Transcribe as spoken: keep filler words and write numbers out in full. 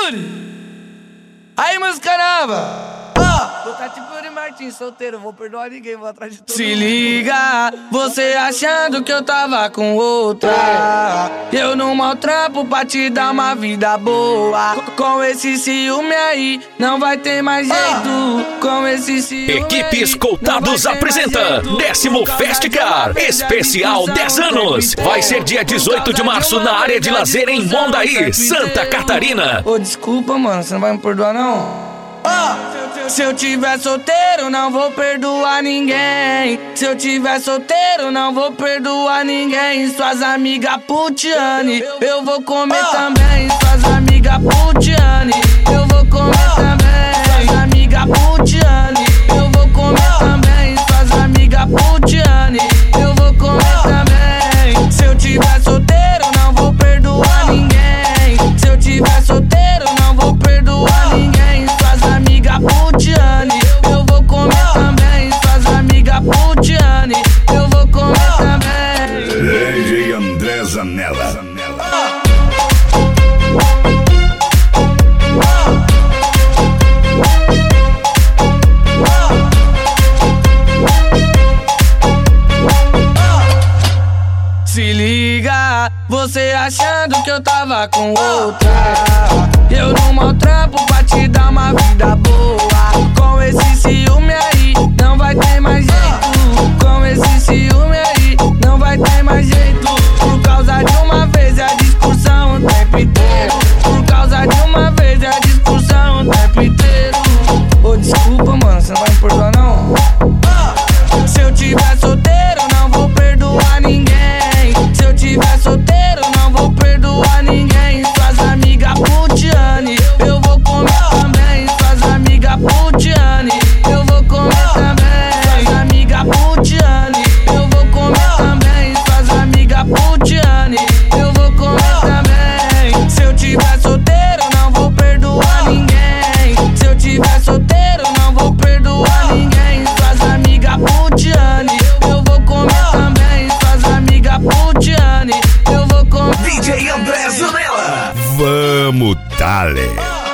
Yuri! Aí, música nova! Ó, oh, tá tipo Yuri Martins, solteiro, vou perdoar ninguém, vou atrás de todo Se mundo. liga, você achando que eu tava com outra. Eu não maltrapo pra te dar uma vida boa. Com esse ciúme aí, não vai ter mais jeito. Com esse ciúme Equipe aí, Escoltados apresenta décimo Festcar Especial dez anos. Vai ser dia dezoito de março na área de lazer em Mondaí, Santa Catarina. Ô, desculpa, mano, você não vai me perdoar, não? Oh, se eu tiver solteiro, não vou perdoar ninguém. Se eu tiver solteiro, não vou perdoar ninguém. Suas amigas putiane, eu vou comer oh. também. Suas amigas putiane, eu vou comer oh. também. Suas amigas putiane, eu vou comer oh. também. Suas amigas putiane, eu vou comer oh. também. Se eu tiver solteiro, não vou perdoar ninguém. Se eu tiver solteiro, não vou perdoar ninguém. Amiga Putiane, eu vou comer também. Suas amigas Putiane, eu vou comer também. D J André Zanella. Se liga, você achando que eu tava com outra. Eu não maltrapo pra te dar uma vida boa. Com esse ciúme aí, não vai ter mais jeito. Com esse ciúme aí, não vai ter mais jeito. Por causa de uma vez é a discussão o tempo inteiro. Por causa de uma vez é a discussão o tempo inteiro. Ô, oh, desculpa, mano, você não vai me perdoar, não? Se eu tiver solteiro, não vou perdoar ninguém. Se eu tiver solteiro, não vou perdoar ninguém. Suas amigas Putiane, eu vou comer também. Suas amigas Putiane, eu vou comer também. Suas amigas Putiane, eu vou comer também. Suas amigas Putiane, eu vou comer também. Se eu tiver solteiro, não vou perdoar ninguém. Se eu tiver solteiro, não vou perdoar ninguém. Suas amigas Putiane, eu vou comer também. Suas amigas Putiane, eu vou comer. D J André Zanella. Vamos, dale.